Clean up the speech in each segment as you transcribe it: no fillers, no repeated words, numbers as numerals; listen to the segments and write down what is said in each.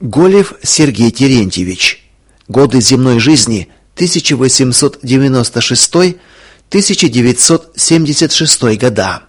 Голев Сергей Терентьевич. Годы земной жизни 1896-1976 года.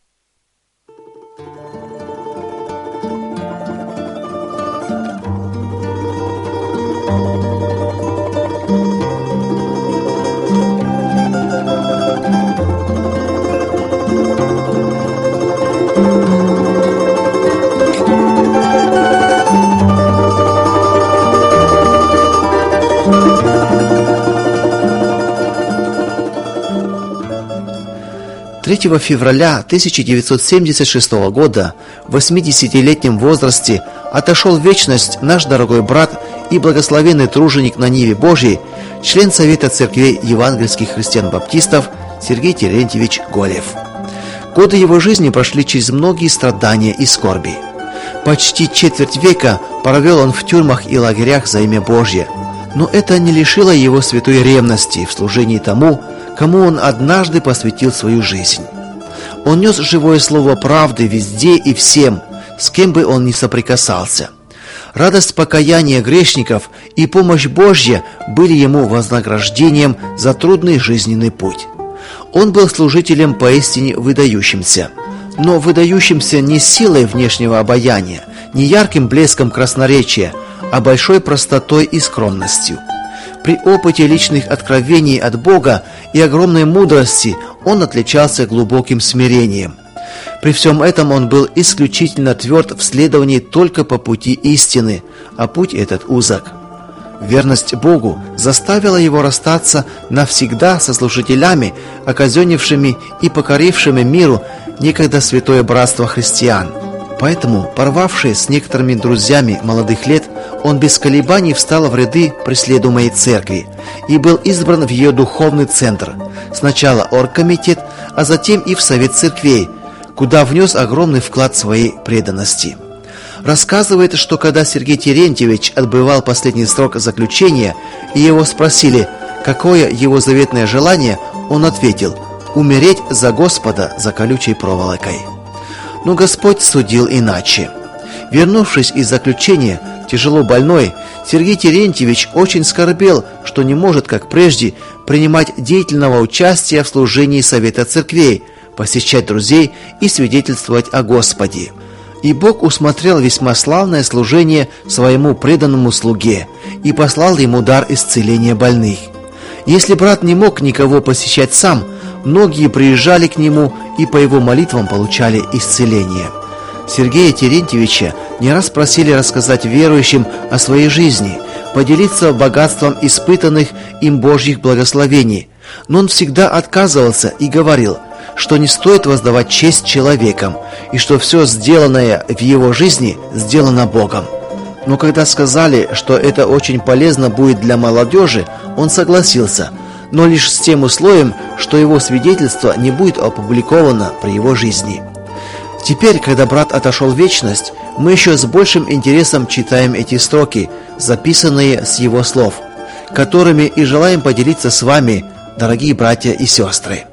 Третьего февраля 1976 года в 80-летнем возрасте отошел в вечность наш дорогой брат и благословенный труженик на ниве Божьей, член Совета церквей евангельских христиан-баптистов Сергей Терентьевич Голев. Годы его жизни прошли через многие страдания и скорби. Почти четверть века провел он в тюрьмах и лагерях за имя Божье, но это не лишило его святой ревности в служении тому, кому он однажды посвятил свою жизнь. Он нес живое слово правды везде и всем, с кем бы он ни соприкасался. Радость покаяния грешников и помощь Божья были ему вознаграждением за трудный жизненный путь. Он был служителем поистине выдающимся, но выдающимся не силой внешнего обаяния, не ярким блеском красноречия, а большой простотой и скромностью. При опыте личных откровений от Бога и огромной мудрости он отличался глубоким смирением. При всем этом он был исключительно тверд в следовании только по пути истины, а путь этот узок. Верность Богу заставила его расстаться навсегда со служителями, оказенившими и покорившими миру некогда святое братство христиан. Поэтому, порвавшись с некоторыми друзьями молодых лет, он без колебаний встал в ряды преследуемой церкви и был избран в ее духовный центр, сначала оргкомитет, а затем и в Совет церквей, куда внес огромный вклад своей преданности. Рассказывает, что когда Сергей Терентьевич отбывал последний срок заключения, и его спросили, какое его заветное желание, он ответил: «Умереть за Господа за колючей проволокой». Но Господь судил иначе. Вернувшись из заключения, тяжело больной, Сергей Терентьевич очень скорбел, что не может, как прежде, принимать деятельного участия в служении Совета церквей, посещать друзей и свидетельствовать о Господе. И Бог усмотрел весьма славное служение своему преданному слуге и послал ему дар исцеления больных. Если брат не мог никого посещать сам, многие приезжали к нему и по его молитвам получали исцеление. Сергея Терентьевича не раз просили рассказать верующим о своей жизни, поделиться богатством испытанных им Божьих благословений, но он всегда отказывался и говорил, что не стоит воздавать честь человекам и что все сделанное в его жизни сделано Богом. Но когда сказали, что это очень полезно будет для молодежи, он согласился, но лишь с тем условием, что его свидетельство не будет опубликовано при его жизни. Теперь, когда брат отошел в вечность, мы еще с большим интересом читаем эти строки, записанные с его слов, которыми и желаем поделиться с вами, дорогие братья и сестры.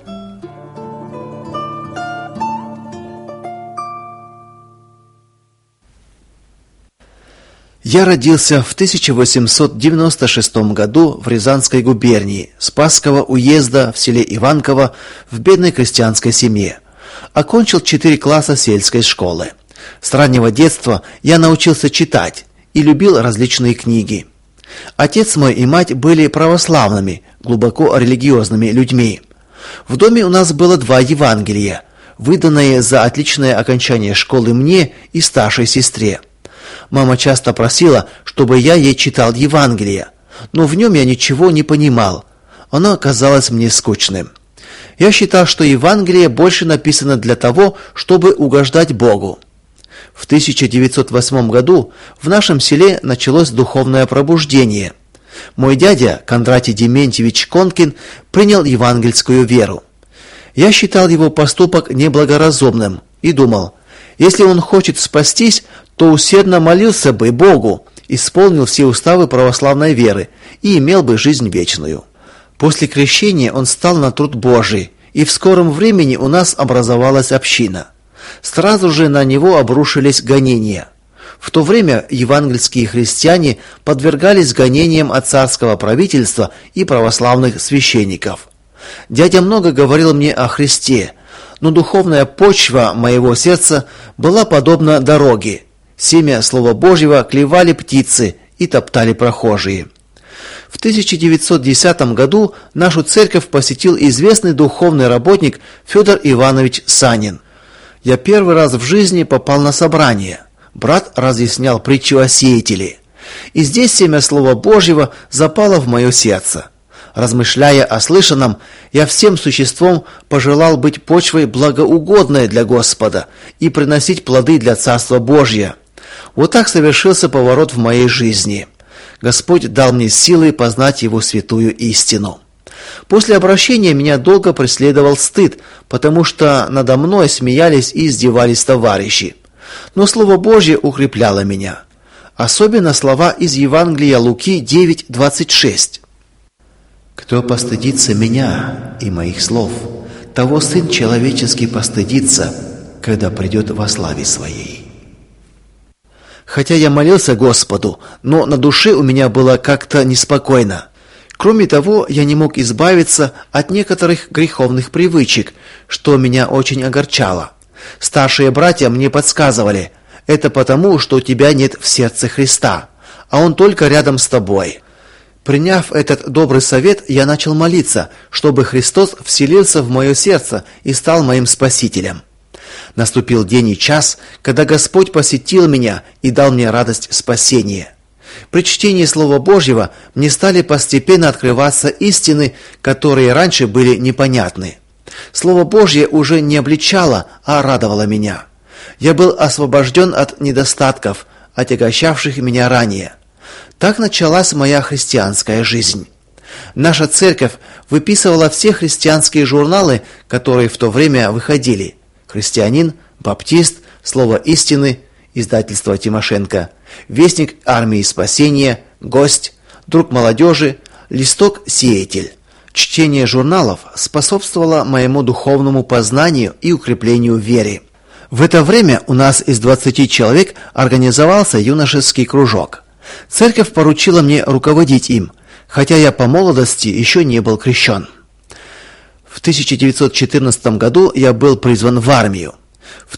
Я родился в 1896 году в Рязанской губернии, Спасского уезда в селе Иванково в бедной крестьянской семье. Окончил 4 класса сельской школы. С раннего детства я научился читать и любил различные книги. Отец мой и мать были православными, глубоко религиозными людьми. В доме у нас было 2 Евангелия, выданные за отличное окончание школы мне и старшей сестре. Мама часто просила, чтобы я ей читал Евангелие, но в нем я ничего не понимал. Оно казалось мне скучным. Я считал, что Евангелие больше написано для того, чтобы угождать Богу. В 1908 году в нашем селе началось духовное пробуждение. Мой дядя, Кондратий Дементьевич Конкин, принял евангельскую веру. Я считал его поступок неблагоразумным и думал, если он хочет спастись, то усердно молился бы Богу, исполнил все уставы православной веры и имел бы жизнь вечную. После крещения он стал на труд Божий, и в скором времени у нас образовалась община. Сразу же на него обрушились гонения. В то время евангельские христиане подвергались гонениям от царского правительства и православных священников. Дядя много говорил мне о Христе, но духовная почва моего сердца была подобна дороге. Семя Слова Божьего клевали птицы и топтали прохожие. В 1910 году нашу церковь посетил известный духовный работник Федор Иванович Санин. Я первый раз в жизни попал на собрание. Брат разъяснял притчу о сеятеле. И здесь семя Слова Божьего запало в мое сердце. Размышляя о слышанном, я всем существом пожелал быть почвой благоугодной для Господа и приносить плоды для Царства Божия. Вот так совершился поворот в моей жизни. Господь дал мне силы познать Его святую истину. После обращения меня долго преследовал стыд, потому что надо мной смеялись и издевались товарищи. Но Слово Божье укрепляло меня. Особенно слова из Евангелия Луки 9:26. «Кто постыдится меня и моих слов, того Сын Человеческий постыдится, когда придет во славе Своей». Хотя я молился Господу, но на душе у меня было как-то неспокойно. Кроме того, я не мог избавиться от некоторых греховных привычек, что меня очень огорчало. Старшие братья мне подсказывали: это потому, что у тебя нет в сердце Христа, а Он только рядом с тобой. Приняв этот добрый совет, я начал молиться, чтобы Христос вселился в мое сердце и стал моим Спасителем. Наступил день и час, когда Господь посетил меня и дал мне радость спасения. При чтении Слова Божьего мне стали постепенно открываться истины, которые раньше были непонятны. Слово Божье уже не обличало, а радовало меня. Я был освобожден от недостатков, отягощавших меня ранее. Так началась моя христианская жизнь. Наша церковь выписывала все христианские журналы, которые в то время выходили: «Христианин», «Баптист», «Слово истины», издательство Тимошенко, «Вестник армии спасения», «Гость», «Друг молодежи», «Листок Сеятель». Чтение журналов способствовало моему духовному познанию и укреплению в вере. В это время у нас из 20 человек организовался юношеский кружок. Церковь поручила мне руководить им, хотя я по молодости еще не был крещен. В 1914 году я был призван в армию. В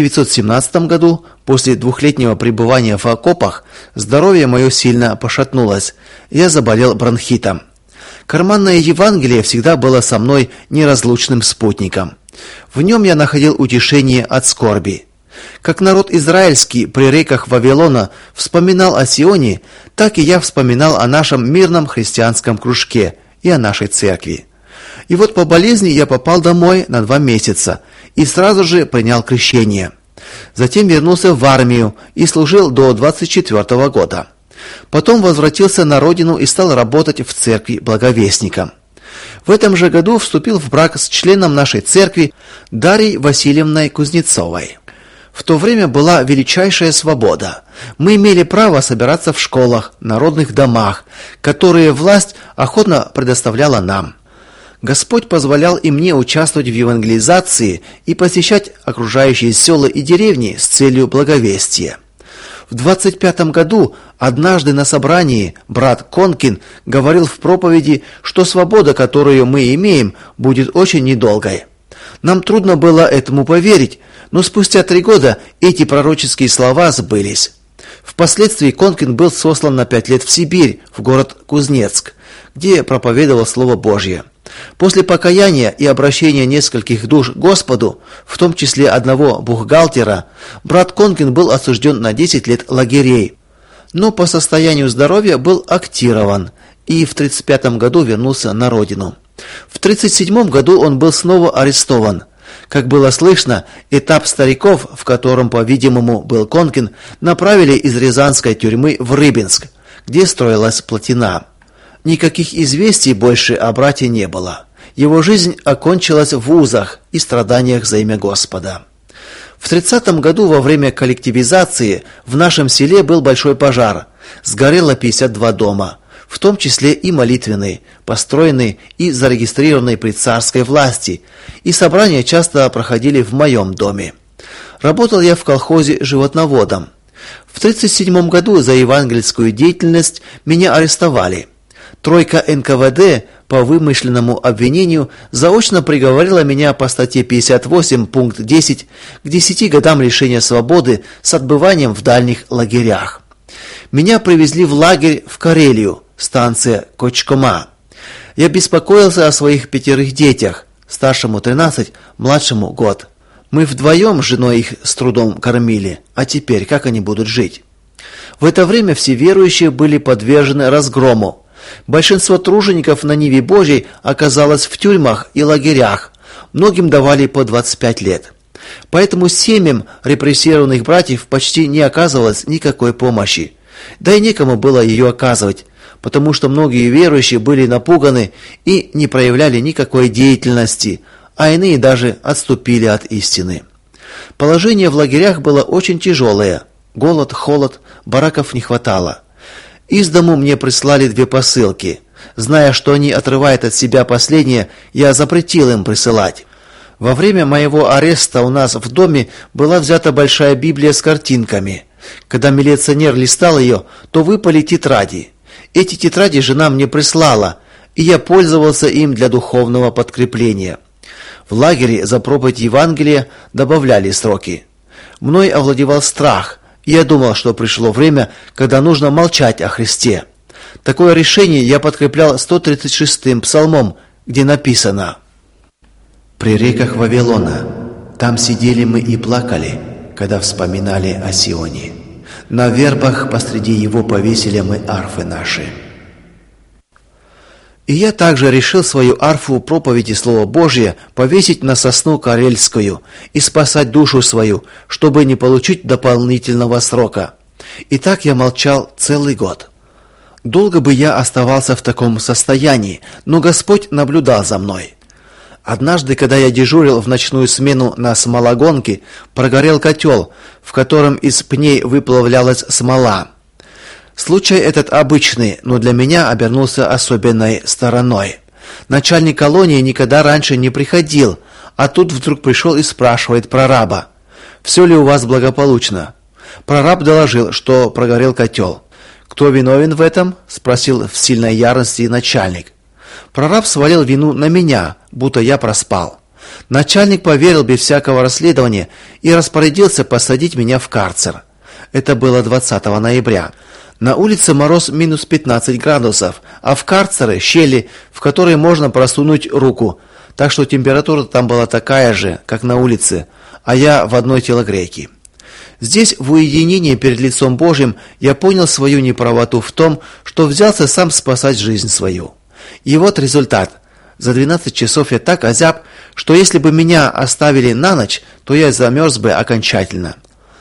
1917 году, после двухлетнего пребывания в окопах, здоровье мое сильно пошатнулось. Я заболел бронхитом. Карманное Евангелие всегда было со мной неразлучным спутником. В нем я находил утешение от скорби. Как народ израильский при реках Вавилона вспоминал о Сионе, так и я вспоминал о нашем мирном христианском кружке и о нашей церкви. И вот по болезни я попал домой на 2 месяца и сразу же принял крещение. Затем вернулся в армию и служил до 24 года. Потом возвратился на родину и стал работать в церкви благовестником. В этом же году вступил в брак с членом нашей церкви Дарьей Васильевной Кузнецовой. В то время была величайшая свобода. Мы имели право собираться в школах, народных домах, которые власть охотно предоставляла нам. Господь позволял и мне участвовать в евангелизации и посещать окружающие села и деревни с целью благовестия. В 25 году однажды на собрании брат Конкин говорил в проповеди, что свобода, которую мы имеем, будет очень недолгой. Нам трудно было этому поверить, но спустя 3 года эти пророческие слова сбылись. Впоследствии Конкин был сослан на 5 лет в Сибирь, в город Кузнецк, где проповедовал Слово Божье. После покаяния и обращения нескольких душ к Господу, в том числе одного бухгалтера, брат Конкин был осужден на 10 лет лагерей, но по состоянию здоровья был актирован и в 1935 году вернулся на родину. В 1937 году он был снова арестован. Как было слышно, этап стариков, в котором, по-видимому, был Конкин, направили из рязанской тюрьмы в Рыбинск, где строилась плотина. Никаких известий больше о брате не было. Его жизнь окончилась в узах и страданиях за имя Господа. В 1930 году во время коллективизации в нашем селе был большой пожар. Сгорело 52 дома, в том числе и молитвенный, построенный и зарегистрированный при царской власти, и собрания часто проходили в моем доме. Работал я в колхозе животноводом. В 1937 году за евангельскую деятельность меня арестовали. Тройка НКВД по вымышленному обвинению заочно приговорила меня по статье 58, пункт 10, к 10 годам лишения свободы с отбыванием в дальних лагерях. Меня привезли в лагерь в Карелию, станция Кочкома. Я беспокоился о своих 5 детях, старшему 13, младшему год. Мы вдвоем с женой их с трудом кормили, а теперь как они будут жить? В это время все верующие были подвержены разгрому. Большинство тружеников на Ниве Божьей оказалось в тюрьмах и лагерях. Многим давали по 25 лет. Поэтому семьям репрессированных братьев почти не оказывалось никакой помощи. Да и некому было ее оказывать, потому что многие верующие были напуганы и не проявляли никакой деятельности, а иные даже отступили от истины. Положение в лагерях было очень тяжелое. Голод, холод, бараков не хватало. Из дому мне прислали 2 посылки. Зная, что они отрывают от себя последнее, я запретил им присылать. Во время моего ареста у нас в доме была взята большая Библия с картинками. Когда милиционер листал ее, то выпали тетради. Эти тетради жена мне прислала, и я пользовался им для духовного подкрепления. В лагере за проповедь Евангелия добавляли сроки. Мной овладевал страх, и я думал, что пришло время, когда нужно молчать о Христе. Такое решение я подкреплял 136-м псалмом, где написано: «При реках Вавилона, там сидели мы и плакали, когда вспоминали о Сионе. На вербах посреди его повесили мы арфы наши». И я также решил свою арфу проповеди Слова Божия повесить на сосну карельскую и спасать душу свою, чтобы не получить дополнительного срока. И так я молчал целый год. Долго бы я оставался в таком состоянии, но Господь наблюдал за мной. Однажды, когда я дежурил в ночную смену на смологонке, прогорел котел, в котором из пней выплавлялась смола. Случай этот обычный, но для меня обернулся особенной стороной. Начальник колонии никогда раньше не приходил, а тут вдруг пришел и спрашивает прораба: «Все ли у вас благополучно?» Прораб доложил, что прогорел котел. «Кто виновен в этом?» – спросил в сильной ярости начальник. Прораб свалил вину на меня, будто я проспал. Начальник поверил без всякого расследования и распорядился посадить меня в карцер. Это было 20 ноября. На улице мороз минус 15 градусов, а в карцере щели, в которые можно просунуть руку, так что температура там была такая же, как на улице, а я в одной телогрейке. Здесь, в уединении перед лицом Божьим, я понял свою неправоту в том, что взялся сам спасать жизнь свою. И вот результат. За 12 часов я так озяб, что если бы меня оставили на ночь, то я замерз бы окончательно.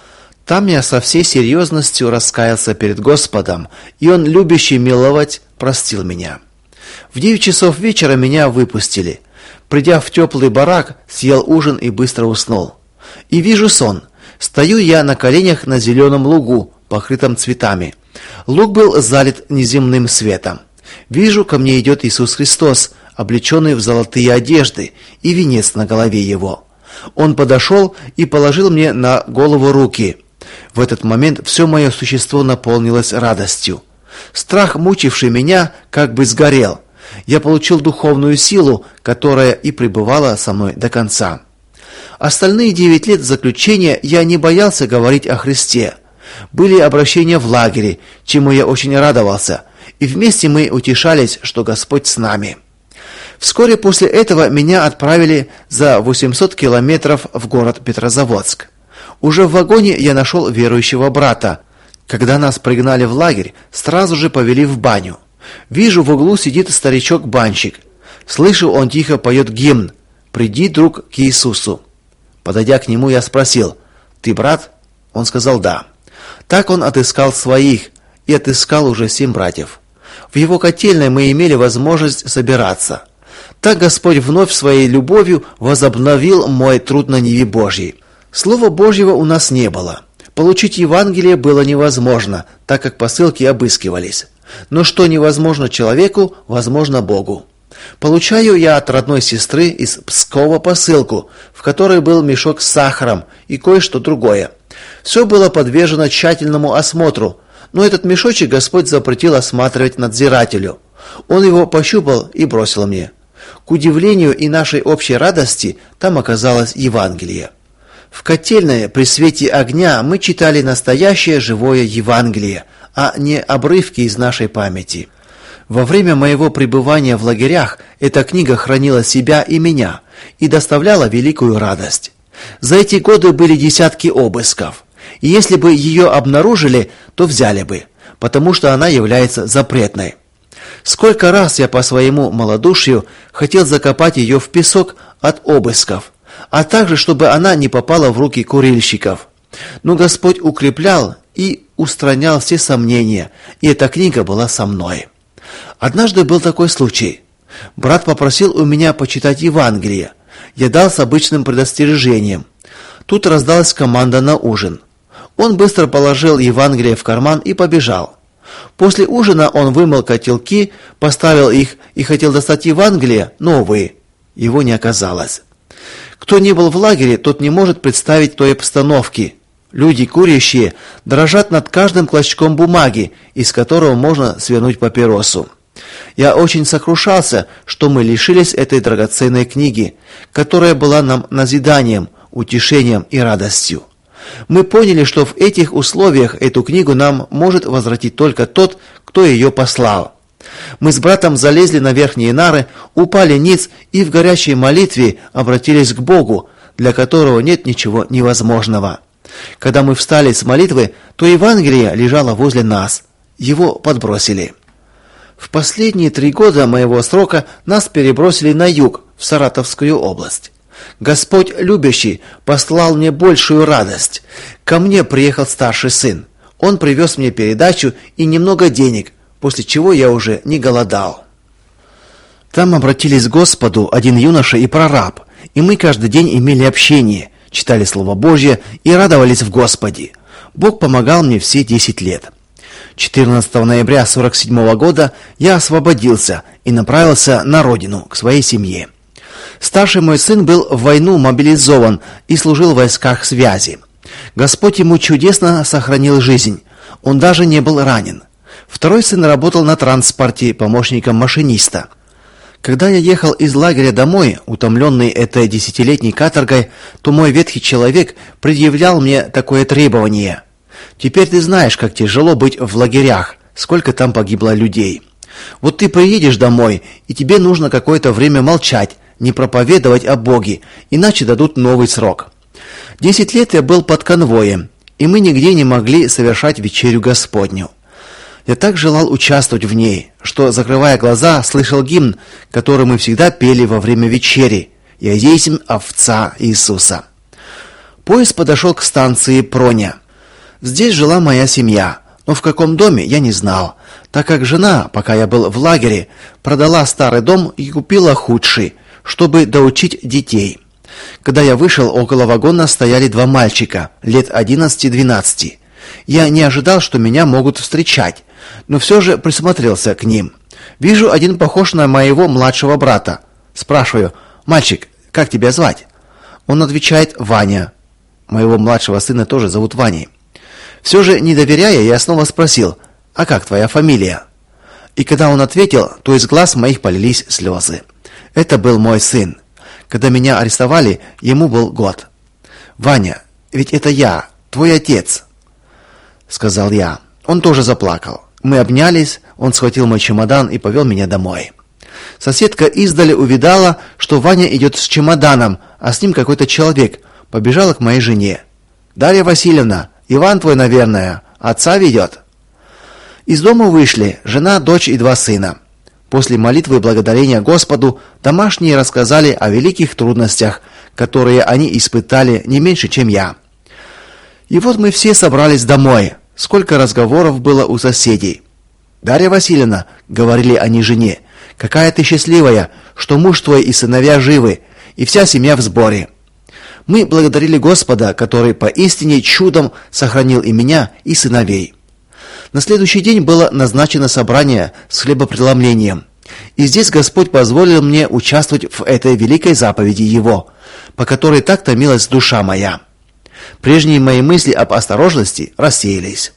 Там я со всей серьезностью раскаялся перед Господом, и Он, любящий миловать, простил меня. В 9 часов вечера меня выпустили. Придя в теплый барак, съел ужин и быстро уснул. И вижу сон. Стою я на коленях на зеленом лугу, покрытом цветами. Луг был залит неземным светом. Вижу, ко мне идет Иисус Христос, облеченный в золотые одежды, и венец на голове его. Он подошел и положил мне на голову руки. В этот момент все мое существо наполнилось радостью. Страх, мучивший меня, как бы сгорел. Я получил духовную силу, которая и пребывала со мной до конца. Остальные 9 лет заключения я не боялся говорить о Христе. Были обращения в лагере, чему я очень радовался, и вместе мы утешались, что Господь с нами. Вскоре после этого меня отправили за 800 километров в город Петрозаводск. Уже в вагоне я нашел верующего брата. Когда нас пригнали в лагерь, сразу же повели в баню. Вижу, в углу сидит старичок-банщик. Слышу, он тихо поет гимн «Приди, друг, к Иисусу». Подойдя к нему, я спросил: «Ты брат?» Он сказал «да». Так он отыскал своих и отыскал уже 7 братьев. В его котельной мы имели возможность собираться. Так Господь вновь своей любовью возобновил мой труд на Ниве Божьей. Слова Божьего у нас не было. Получить Евангелие было невозможно, так как посылки обыскивались. Но что невозможно человеку, возможно Богу. Получаю я от родной сестры из Пскова посылку, в которой был мешок с сахаром и кое-что другое. Все было подвержено тщательному осмотру, но этот мешочек Господь запретил осматривать надзирателю. Он его пощупал и бросил мне. К удивлению и нашей общей радости, там оказалось Евангелие. В котельной при свете огня мы читали настоящее живое Евангелие, а не обрывки из нашей памяти. Во время моего пребывания в лагерях эта книга хранила себя и меня и доставляла великую радость. За эти годы были десятки обысков, и если бы ее обнаружили, то взяли бы, потому что она является запретной. Сколько раз я по своему малодушию хотел закопать ее в песок от обысков, а также чтобы она не попала в руки курильщиков. Но Господь укреплял и устранял все сомнения, и эта книга была со мной. Однажды был такой случай. Брат попросил у меня почитать Евангелие. Я дал с обычным предостережением. Тут раздалась команда на ужин. Он быстро положил Евангелие в карман и побежал. После ужина он вымыл котелки, поставил их и хотел достать Евангелие, но, увы, его не оказалось. Кто не был в лагере, тот не может представить той обстановки. Люди, курящие, дрожат над каждым клочком бумаги, из которого можно свернуть папиросу. Я очень сокрушался, что мы лишились этой драгоценной книги, которая была нам назиданием, утешением и радостью. Мы поняли, что в этих условиях эту книгу нам может возвратить только тот, кто ее послал. Мы с братом залезли на верхние нары, упали ниц и в горячей молитве обратились к Богу, для которого нет ничего невозможного. Когда мы встали с молитвы, то Евангелие лежало возле нас. Его подбросили. В последние 3 года моего срока нас перебросили на юг, в Саратовскую область. Господь любящий послал мне большую радость. Ко мне приехал старший сын. Он привез мне передачу и немного денег, после чего я уже не голодал. Там обратились к Господу один юноша и прораб, и мы каждый день имели общение, читали Слово Божье и радовались в Господе. Бог помогал мне все 10 лет. 14 ноября 1947 года я освободился и направился на родину, к своей семье. Старший мой сын был в войну мобилизован и служил в войсках связи. Господь ему чудесно сохранил жизнь. Он даже не был ранен. Второй сын работал на транспорте помощником машиниста. Когда я ехал из лагеря домой, утомленный этой 10-летней каторгой, то мой ветхий человек предъявлял мне такое требование: «Теперь ты знаешь, как тяжело быть в лагерях, сколько там погибло людей. Вот ты приедешь домой, и тебе нужно какое-то время молчать, не проповедовать о Боге, иначе дадут новый срок». 10 лет я был под конвоем, и мы нигде не могли совершать вечерю Господню. Я так желал участвовать в ней, что, закрывая глаза, слышал гимн, который мы всегда пели во время вечери: «Я есмь овца Иисуса». Поезд подошел к станции Проня. Здесь жила моя семья, но в каком доме я не знал, так как жена, пока я был в лагере, продала старый дом и купила худший, чтобы доучить детей. Когда я вышел, около вагона стояли 2 мальчика, лет 11-12. Я не ожидал, что меня могут встречать, но все же присмотрелся к ним. Вижу, один похож на моего младшего брата. Спрашиваю: «Мальчик, как тебя звать?» Он отвечает: «Ваня». Моего младшего сына тоже зовут Ваней. Все же, не доверяя, я снова спросил: «А как твоя фамилия?» И когда он ответил, то из глаз моих полились слезы. Это был мой сын. Когда меня арестовали, ему был год. «Ваня, ведь это я, твой отец», — сказал я. Он тоже заплакал. Мы обнялись, он схватил мой чемодан и повел меня домой. Соседка издали увидала, что Ваня идет с чемоданом, а с ним какой-то человек. Побежала к моей жене. «Дарья Васильевна, Иван твой, наверное, отца ведет». Из дома вышли жена, дочь и 2 сына. После молитвы и благодарения Господу домашние рассказали о великих трудностях, которые они испытали не меньше, чем я. И вот мы все собрались домой. Сколько разговоров было у соседей. «Дарья Васильевна», — говорили они жене, — «какая ты счастливая, что муж твой и сыновья живы, и вся семья в сборе». Мы благодарили Господа, который поистине чудом сохранил и меня, и сыновей. На следующий день было назначено собрание с хлебопреломлением. И здесь Господь позволил мне участвовать в этой великой заповеди Его, по которой так томилась душа моя. Прежние мои мысли об осторожности рассеялись.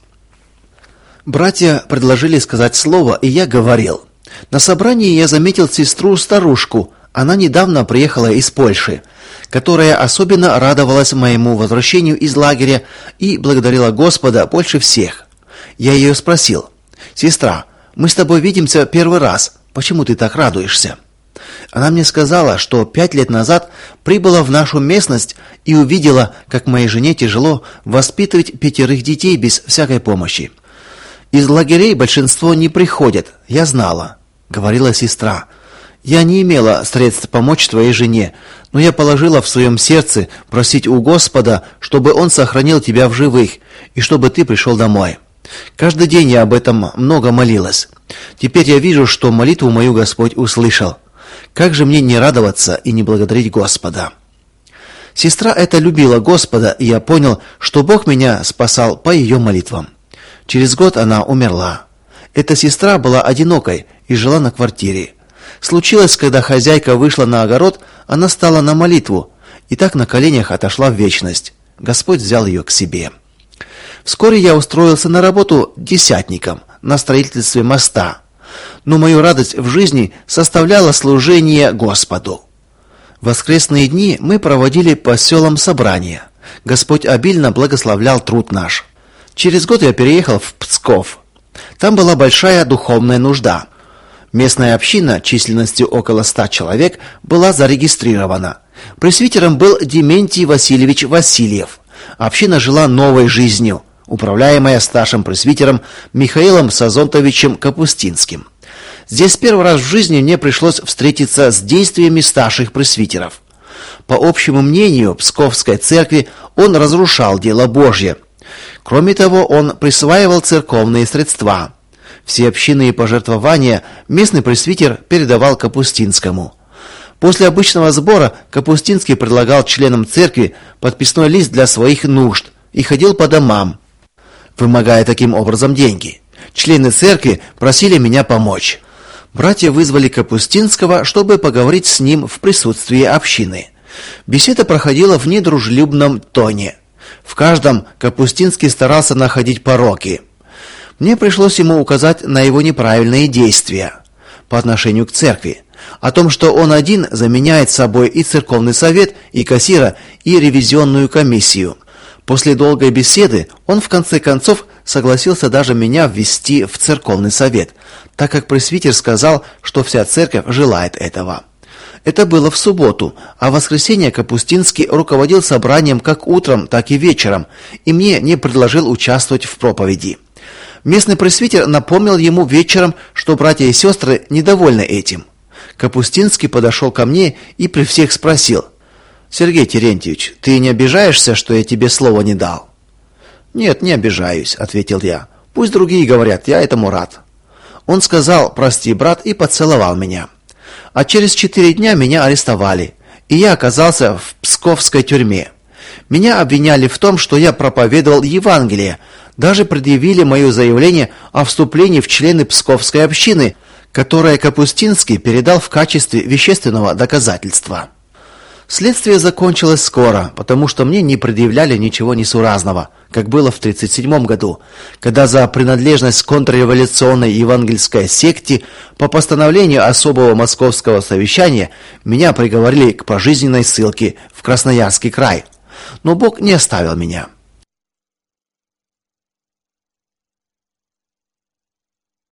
Братья предложили сказать слово, и я говорил. На собрании я заметил сестру-старушку. Она недавно приехала из Польши, которая особенно радовалась моему возвращению из лагеря и благодарила Господа больше всех. Я ее спросил: «Сестра, мы с тобой видимся первый раз. Почему ты так радуешься?» Она мне сказала, что 5 лет назад прибыла в нашу местность и увидела, как моей жене тяжело воспитывать 5 детей без всякой помощи. «Из лагерей большинство не приходят, я знала», — говорила сестра. «Я не имела средств помочь твоей жене, но я положила в своем сердце просить у Господа, чтобы Он сохранил тебя в живых и чтобы ты пришел домой. Каждый день я об этом много молилась. Теперь я вижу, что молитву мою Господь услышал. Как же мне не радоваться и не благодарить Господа?» Сестра эта любила Господа, и я понял, что Бог меня спасал по ее молитвам. Через год она умерла. Эта сестра была одинокой и жила на квартире. Случилось, когда хозяйка вышла на огород, она стала на молитву и так на коленях отошла в вечность. Господь взял ее к себе. Вскоре я устроился на работу десятником на строительстве моста. Но мою радость в жизни составляло служение Господу. В воскресные дни мы проводили по селам собрания. Господь обильно благословлял труд наш. Через год я переехал в Псков. Там была большая духовная нужда. Местная община численностью около 100 человек была зарегистрирована. Пресвитером был Дементий Васильевич Васильев. Община жила новой жизнью, управляемая старшим пресвитером Михаилом Сазонтовичем Капустинским. Здесь первый раз в жизни мне пришлось встретиться с действиями старших пресвитеров. По общему мнению Псковской церкви, он разрушал дело Божье. Кроме того, он присваивал церковные средства. Все общинные пожертвования местный пресвитер передавал Капустинскому. После обычного сбора Капустинский предлагал членам церкви подписной лист для своих нужд и ходил по домам, вымогая таким образом деньги. Члены церкви просили меня помочь. Братья вызвали Капустинского, чтобы поговорить с ним в присутствии общины. Беседа проходила в недружелюбном тоне. В каждом Капустинский старался находить пороки. Мне пришлось ему указать на его неправильные действия по отношению к церкви, о том, что он один заменяет собой и церковный совет, и кассира, и ревизионную комиссию. После долгой беседы он в конце концов согласился даже меня ввести в церковный совет, так как пресвитер сказал, что вся церковь желает этого. Это было в субботу, а в воскресенье Капустинский руководил собранием как утром, так и вечером, и мне не предложил участвовать в проповеди. Местный пресвитер напомнил ему вечером, что братья и сестры недовольны этим. Капустинский подошел ко мне и при всех спросил: «Сергей Терентьевич, ты не обижаешься, что я тебе слова не дал?» «Нет, не обижаюсь», — ответил я. «Пусть другие говорят, я этому рад». Он сказал: «Прости, брат», и поцеловал меня. А через 4 дня меня арестовали, и я оказался в Псковской тюрьме. Меня обвиняли в том, что я проповедовал Евангелие, даже предъявили мое заявление о вступлении в члены Псковской общины, которое Капустинский передал в качестве вещественного доказательства. Следствие закончилось скоро, потому что мне не предъявляли ничего несуразного, как было в 1937 году, когда за принадлежность к контрреволюционной евангельской секте по постановлению особого московского совещания меня приговорили к пожизненной ссылке в Красноярский край. Но Бог не оставил меня.